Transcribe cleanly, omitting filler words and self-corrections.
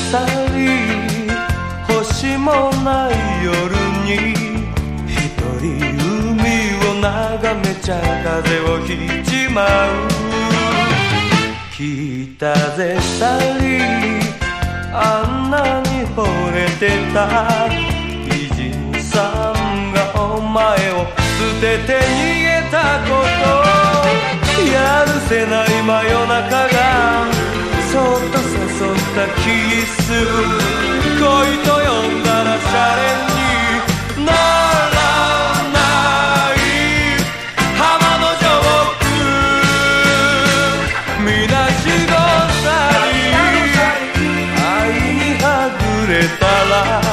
去り星もない夜に一人海を眺めちゃ風邪をひいちまう。北ぜ去りあんなに惚れてた美人さんがお前を捨てて逃げたこと、やるせない真夜中がそっと誘ったキス、恋と呼んだらシャレにならない浜の上空みなしごさり愛にはぐれたら